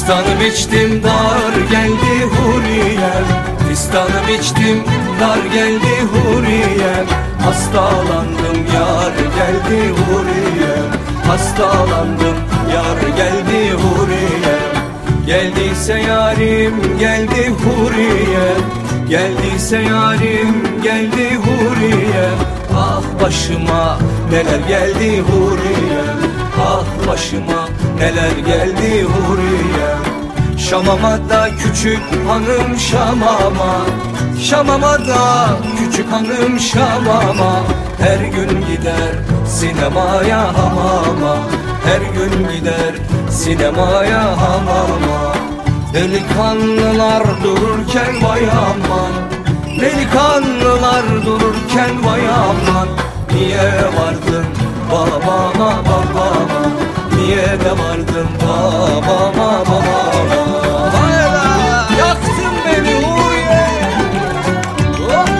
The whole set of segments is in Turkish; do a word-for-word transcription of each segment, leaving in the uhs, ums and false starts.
Fistanım içtim dar geldi huriyem, fistanım içtim dar geldi huriyem. Hastalandım yar geldi huriyem, hastalandım yar geldi huriyem. Geldiyse yarim geldi huriyem, geldiyse yarim geldi huriyem. Ah başıma neler geldi huriyem, ah başıma neler geldi huriyem. Şamama da küçük hanım Şamama, Şamama da küçük hanım Şamama. Her gün gider sinemaya hamama, her gün gider sinemaya hamama. Delikanlılar dururken vay aman, delikanlılar dururken vay aman. Niye vardın babama babama, niye de vardın babama babama. Hayla yaktın beni Huriye. Oh.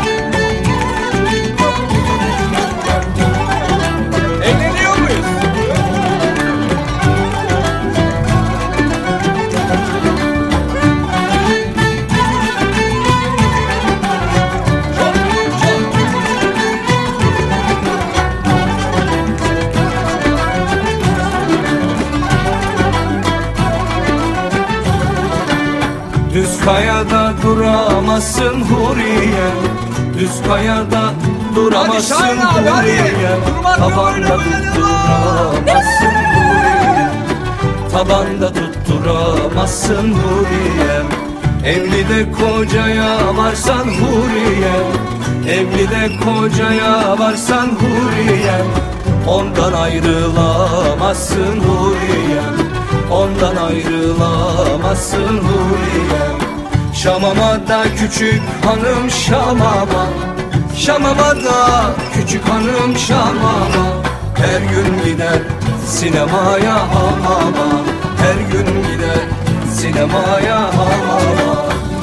Eğleniyor muyuz? Düz kayada duramazsın Huriye, düz kayada duramazsın Huriye. Tabanda tutturamazsın Huriye, tabanda tutturamazsın Huriye. Evlide kocaya varsan Huriye, evlide kocaya varsan Huriye. Ondan ayrılamazsın Huriye, ondan ayrılamazsın Huriye. Şamama da küçük hanım Şamama, Şamama da küçük hanım Şamama. Her gün gider sinemaya hamama, her gün gider sinemaya hamama.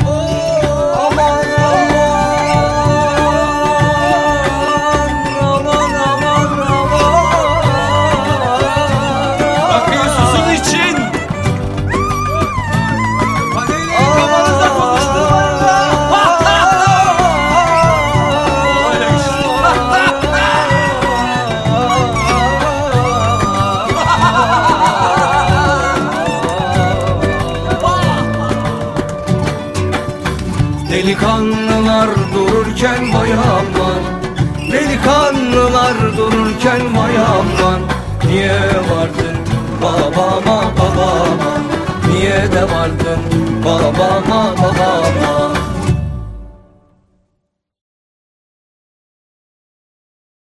Delikanlılar dururken vay aman, delikanlılar dururken vay aman. Niye vardın babama babama, niye de vardın babama babama.